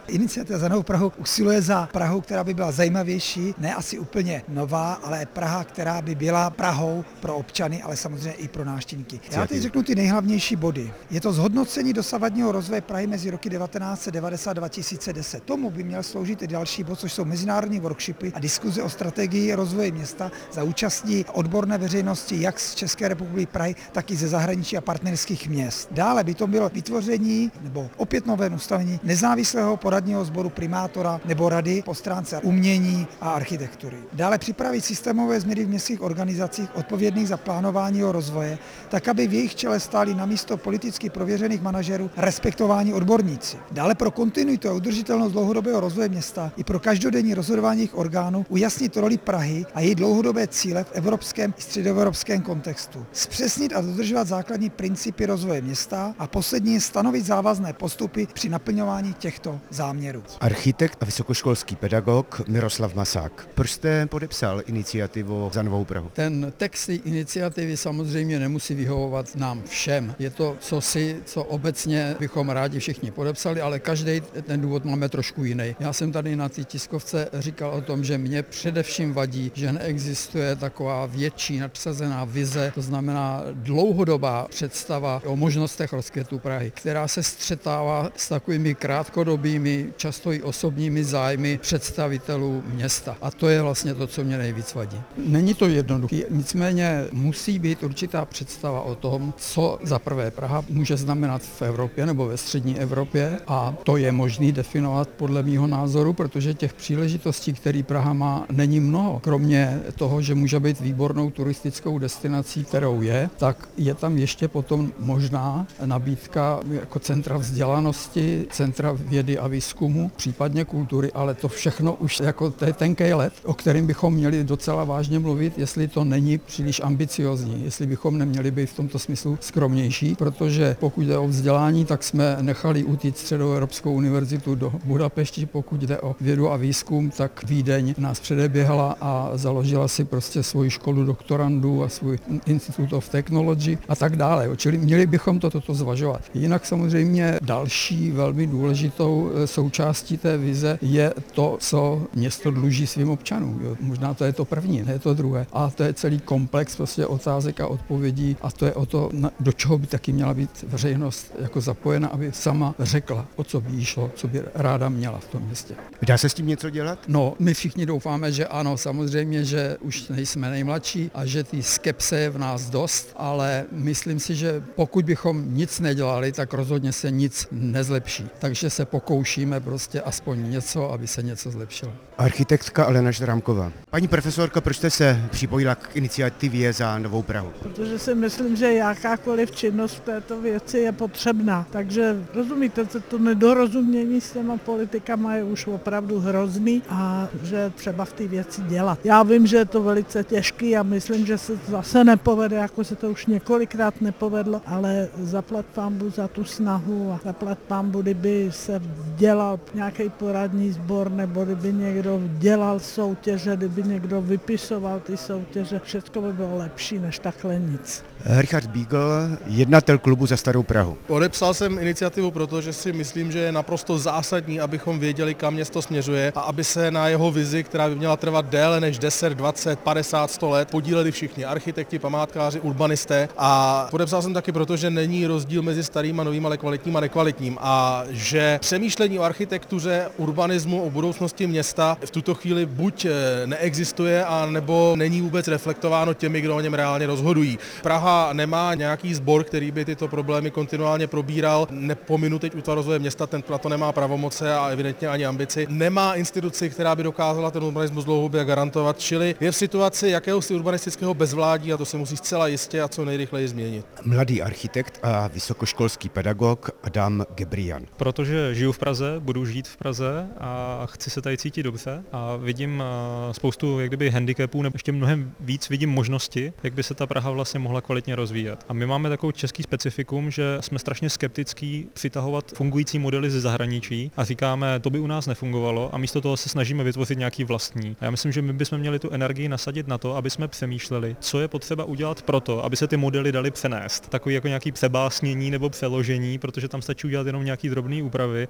Iniciativa Za novou Prahu usiluje za Prahu, která by byla zajímavější, ne asi úplně nová, ale Praha, která by byla Prahou pro občany, ale samozřejmě i pro návštěvníky. Já teď řeknu ty nejhlavnější body. Je to zhodnocení dosavadního rozvoje Prahy mezi roky 1990 a 2010. Tomu by měl sloužit i další bod, což jsou mezinárodní workshopy a diskuze o strategii rozvoje města za účastí odborné veřejnosti jak z České republiky Prahy, tak i ze zahraničí a partnerských měst. Dále by to bylo vytvoření nebo opět nové ustavení nezávislého poradního sboru primátora nebo rady po stránce umění a architektury. Dále připravit systémové změny v městských organizacích odpovědných za plánování rozvoje, tak aby v jejich čele stáli namísto politicky prověřených manažerů respektováni odborníci. Dále pro kontinuitu a udržitelnost dlouhodobého rozvoje města i pro každodenní rozhodování jejich orgánů ujasnit roli Prahy a její dlouhodobé cíle v evropském i středoevropském kontextu. Zpřesnit a dodržovat základní principy rozvoje města a poslední stanovit závazné postupy při naplňování těchto záměrů. Architekt a vysokoškolský pedagog Miroslav Masák. Proč jste podepsal iniciativu Za novou Prahu? Ten text iniciativy samozřejmě nemusí vyhovovat nám všem. Je to cosi, co obecně bychom rádi všichni podepsali, ale každý ten důvod máme trošku jiný. Já jsem tady na té tiskovce říkal o tom, že mě především vadí, že neexistuje taková větší nadsazená vize, to znamená dlouhodobá představa o možnostech rozkvětu Prahy, která se střetává s takovými krátkodobými, často i osobními zájmy představitelů města. A to je vlastně to, co mě nejvíc vadí. Není to jednoduché, nicméně musí být určitá představa o tom, co za prvé Praha může znamenat v Evropě nebo ve střední Evropě, a to je možný definovat podle mýho názoru, protože těch příležitostí, které Praha má, není mnoho. Kromě toho, že může být výbornou turistickou destinací, kterou je, tak je tam ještě potom možná nabídka jako centra vzdělanosti, centra vědy a výzkumu, případně kultury, ale to všechno už jako to je tenkej led, o kterém bychom měli docela vážně mluvit, jestli to není příliš ambiciozní, jestli bychom neměli být v tomto smyslu skromnější, protože pokud jde o vzdělání, tak jsme nechali utíct Středoevropskou univerzitu do Budapešti, pokud jde o vědu a výzkum, tak Vídeň nás předeběhla a založila si prostě svoji školu doktorandů a svůj Institute of Technology a tak dále. Čili měli bychom toto zvažovat. Jinak samozřejmě další velmi důležitou součástí té vize je to, co město dluží svým občanům. Jo. Možná to je to první, ne to druhé. A to je celý komplex prostě otázek a odpovědí a to je o to, do čeho by taky měla být veřejnost jako zapojena, aby sama řekla, o co by jí šlo, co by ráda měla v tom městě. Dá se s tím něco dělat? No, my všichni doufáme, že ano, samozřejmě, že už nejsme nejmladší a že ty skepse je v nás dost, ale myslím si, že pokud bychom nic nedělali, tak rozhodně se nic nezlepší. Takže se pokoušíme prostě aspoň něco, aby se něco zlepšilo. Architektka Alena Ždrámková. Paní profesorka, proč jste se připojila k iniciativě Za novou Prahu? Protože si myslím, že jakákoliv činnost v této věci je potřebná. Takže rozumíte, to nedorozumění s těma politikama je už opravdu hrozný a že třeba v té věci dělat. Já vím, že je to velice těžký a myslím, že se to zase nepovede, jako se to už několikrát nepovedlo, ale zaplať pánbu za tu snahu a zaplať pánbu, kdyby se dělal nějaký poradní sbor nebo kdyby někdo dělal soutěže, kdyby někdo vypisoval ty soutěže, všechno by bylo lepší než takhle nic. Richard Beagle, jednatel klubu Za starou Prahu. Podepsal jsem iniciativu, protože si myslím, že je naprosto zásadní, abychom věděli, kam město směřuje a aby se na jeho vizi, která by měla trvat déle než 10, 20, 50, 100 let, podíleli všichni architekti, památkáři, urbanisté. A podepsal jsem taky proto, že není rozdíl mezi starým a novým, ale kvalitním a nekvalitním. A že přemýšlení o architektuře, urbanismu, o budoucnosti města v tuto chvíli buď neexistuje, a nebo není vůbec reflektováno těmi, kdo o něm reálně rozhodují. Praha nemá nějaký sbor, který by tyto problémy kontinuálně probíral. Nepominu teď útvar rozvoje města, ten na to nemá pravomoce a evidentně ani ambici. Nemá instituci, která by dokázala ten urbanismus dlouhodobě garantovat, čili je v situaci jakéhosi urbanistického bezvládí a to se musí zcela jistě a co nejrychleji změnit. Mladý architekt a vysokoškolský pedagog Adam Gebrian. Protože žiju v Praze, budu žít v Praze a chci se tady cítit dobře a vidím spoustu jak kdyby handicapů, nebo ještě mnohem víc vidím možnosti, jak by se ta Praha vlastně mohla kvalitně rozvíjet. A my máme takovou český specifikum, že jsme strašně skeptický přitahovat fungující modely ze zahraničí a říkáme, to by u nás nefungovalo a místo toho se snažíme vytvořit nějaký vlastní. A já myslím, že my bychom měli tu energii nasadit na to, aby jsme přemýšleli, co je potřeba udělat proto, aby se ty modely daly přenést. Takový jako nějaký přebásnění nebo přeložení, protože tam stačí udělat jenom nějaký drobné úpravy a můžete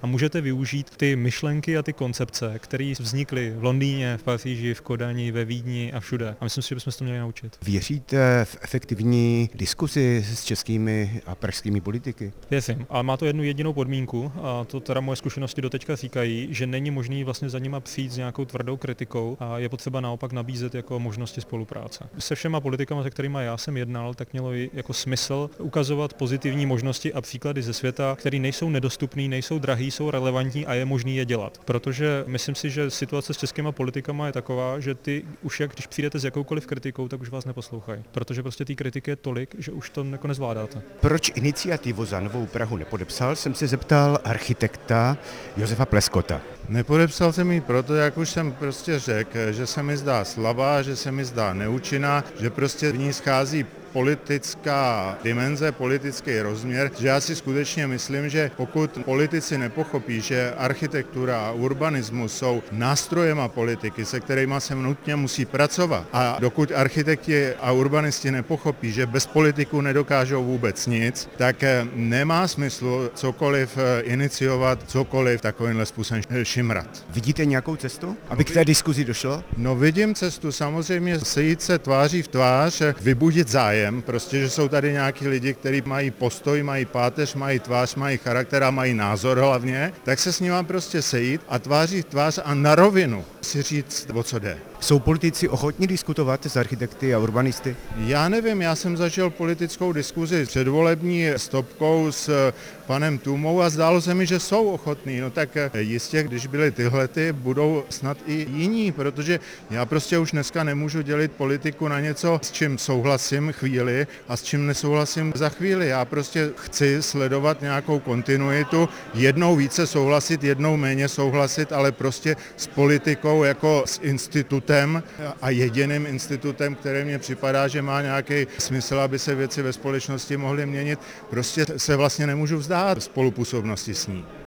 využít ty myšlenky a ty koncepce, které vznikly v Londýně, v Paříži, v Kodani, ve Vídni a všude. A myslím si, že bychom se to měli naučit. Věříte v efektivní diskuzi s českými a pražskými politiky? Věřím, ale má to jednu jedinou podmínku, a to teda moje zkušenosti doteďka říkají, že není možný vlastně za nima přijít s nějakou tvrdou kritikou a je potřeba naopak nabízet jako možnosti spolupráce. Se všema politikama, se kterými já jsem jednal, tak mělo jako smysl ukazovat pozitivní možnosti a příklady ze světa, které nejsou nedostupné, nejsou drahý, jsou relevantní a je možný je dělat. Protože myslím si, že situace s českýma politikama je taková, že ty už když přijdete s jakoukoliv kritikou, tak už vás neposlouchají. Protože prostě té kritiky je tolik, že už to jako nezvládáte. Proč iniciativu za Novou Prahu nepodepsal, jsem se zeptal architekta Josefa Pleskota. Nepodepsal jsem ji proto, jak už jsem prostě řekl, že se mi zdá slabá, že se mi zdá neúčinná, že prostě v ní schází politická dimenze, politický rozměr, že já si skutečně myslím, že pokud politici nepochopí, že architektura a urbanismus jsou nástrojema politiky, se kterými se nutně musí pracovat, a dokud architekti a urbanisti nepochopí, že bez politiků nedokážou vůbec nic, tak nemá smysl cokoliv iniciovat, cokoliv takovýmhle způsobem šimrat. Vidíte nějakou cestu, aby k té diskuzi došlo? No vidím cestu, samozřejmě sejít se tváří v tvář, vybudit zájem, prostě, že jsou tady nějaký lidi, kteří mají postoj, mají páteř, mají tvář, mají charakter a mají názor hlavně, tak se s nimi prostě sejít a tváří v tvář a na rovinu si říct, o co jde. Jsou politici ochotní diskutovat s architekty a urbanisty? Já nevím, já jsem zažil politickou diskuzi předvolební s Topkou, s panem Tůmou a zdálo se mi, že jsou ochotní. No tak jistě, když byly tyhlety, budou snad i jiní, protože já prostě už dneska nemůžu dělit politiku na něco, s čím souhlasím chvíli a s čím nesouhlasím za chvíli. Já prostě chci sledovat nějakou kontinuitu, jednou více souhlasit, jednou méně souhlasit, ale prostě s politikou jako s institutem a jediným institutem, který mně připadá, že má nějaký smysl, aby se věci ve společnosti mohly měnit, prostě se vlastně nemůžu vzdát spolupůsobnosti s ní.